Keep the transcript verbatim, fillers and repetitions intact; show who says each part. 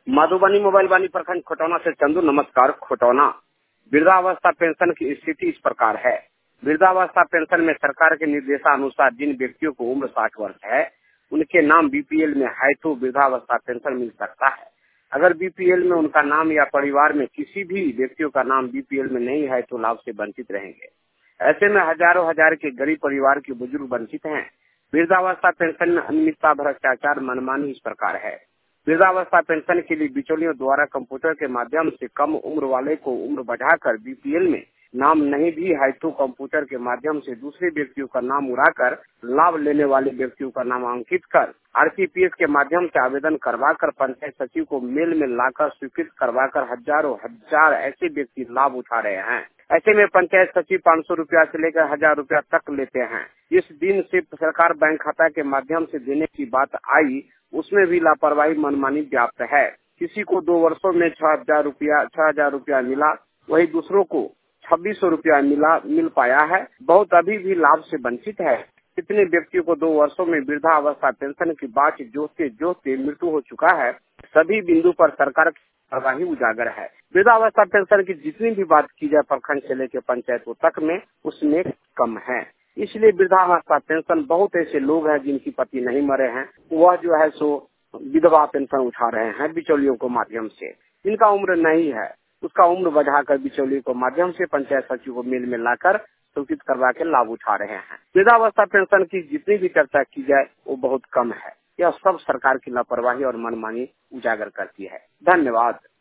Speaker 1: Madhubani mobile वानी प्रखंड खोटौना से चंदू। नमस्कार। खोटौना वृद्धावस्था पेंशन की स्थिति इस प्रकार है। वृद्धावस्था पेंशन में सरकार के निर्देशानुसार जिन व्यक्तियों को उम्र साठ वर्ष है, उनके नाम बीपीएल में है तो वृद्धावस्था पेंशन मिल सकता है। अगर बीपीएल में उनका नाम या परिवार में किसी भी व्यक्तियों का नाम बीपीएल में नहीं है तो लाभ से वंचित रहेंगे। ऐसे में हजारों हजार के गरीब परिवार के बुजुर्ग वंचित हैं। वृद्धावस्था पेंशन में अनियमितता, भ्रष्टाचार, मनमानी इस प्रकार है। वृद्धावस्था पेंशन के लिए बिचौलियों द्वारा कंप्यूटर के माध्यम से कम उम्र वाले को उम्र बढ़ाकर बीपीएल में नाम नहीं भी है तो कंप्यूटर के माध्यम से दूसरे व्यक्तियों का नाम उड़ाकर लाभ लेने वाले व्यक्तियों का नाम अंकित कर आरटीपीएस के माध्यम से आवेदन करवाकर पंचायत सचिव को मेल में लाकर स्वीकृत करवाकर हजारों हजार ऐसे व्यक्ति लाभ उठा रहे हैं। ऐसे में पंचायत सचिव पाँच सौ रूपया से लेकर हजार रूपया तक लेते हैं। इस दिन से सरकार बैंक खाता के माध्यम से देने की बात आई, उसमें भी लापरवाही, मनमानी व्याप्त है। किसी को दो वर्षों में छह हजार रूपया छह हजार रूपया मिला, वही दूसरों को छब्बीस सौ रूपया मिला मिल पाया है। बहुत अभी भी लाभ से वंचित है। कितने व्यक्तियों को दो वर्षों में वृद्धावस्था पेंशन की बात जोते जोते मृत्यु हो चुका है। सभी बिंदु पर सरकार की लापरवाही उजागर है। वृद्धावस्था पेंशन की जितनी भी बात की जाए प्रखंड से लेकर पंचायतों तक में, उसमें कम है। इसलिए वृद्धावस्था पेंशन बहुत ऐसे लोग हैं जिनकी पति नहीं मरे हैं, वह जो है सो विधवा पेंशन उठा रहे हैं बिचौलियों के माध्यम से। जिनका उम्र नहीं है उसका उम्र बढ़ाकर बिचौलियों के माध्यम से पंचायत सचिव को मेल में लाकर स्वीकृत करवा के लाभ उठा रहे हैं। वृद्धावस्था पेंशन की जितनी भी चर्चा की जाए वो बहुत कम है। यह सब सरकार की लापरवाही और मनमानी उजागर करती है। धन्यवाद।